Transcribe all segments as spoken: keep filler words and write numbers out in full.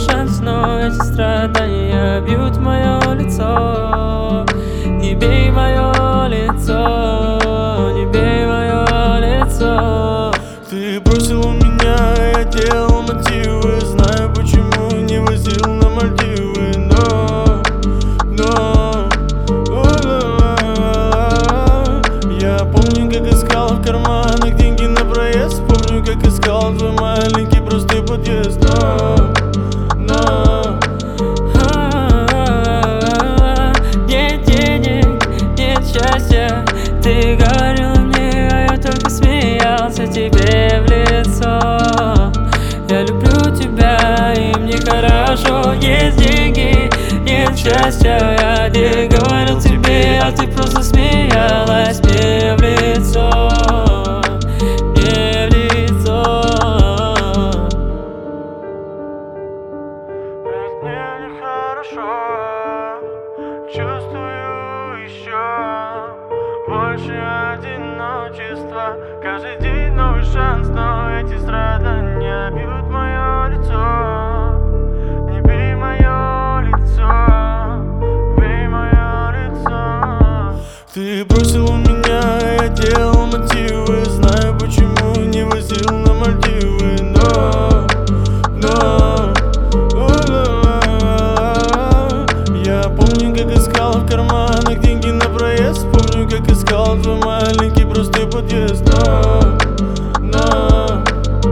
шанс, но эти страдания бьют мое лицо. Не бей мое лицо, не бей мое лицо. Ты бросил меня, я делал мотивы. Знаю почему, не возил на Мальдивы. Но, но я помню, как искал в карманах деньги на проезд. Помню, как искал твой маленький простой подъезд. Но, но нет денег, нет счастья. Ты говорила мне, а я только смеялся тебе в лицо. Я люблю тебя, и мне хорошо. Есть деньги, нет счастья. Я не говорил тебе, а ты просто смеялась мне в лицо. Мне в лицо. ведь мне нехорошо. Чувствую еще больше одиночества. Каждый день новый шанс, но эти страдания бьют мое лицо. Не бей мое лицо, бей мое лицо. Ты бросил меня, я делал мотивы. Знаю почему, не возил на Мальдивы. Но, но я помню, как искал в карманах деньги на проезд. Помню, как искал твой маленький простой подъезд. Но, но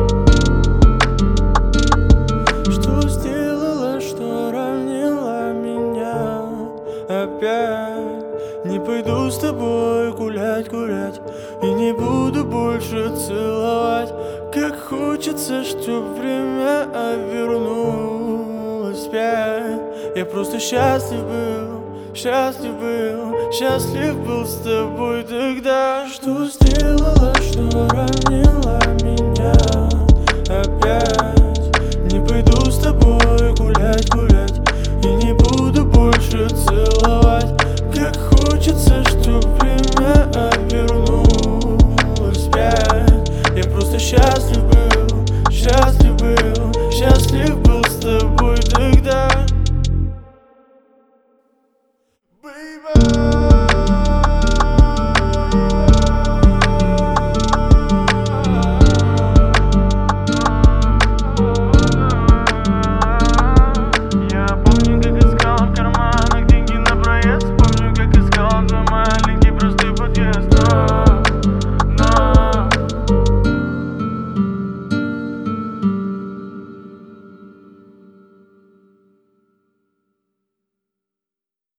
что сделала, что ранила меня опять? Не пойду с тобой гулять, гулять, и не буду больше целовать. Как хочется, чтоб время вернулось опять. Я просто счастлив был, счастлив был, счастлив был с тобой тогда. Что сделала,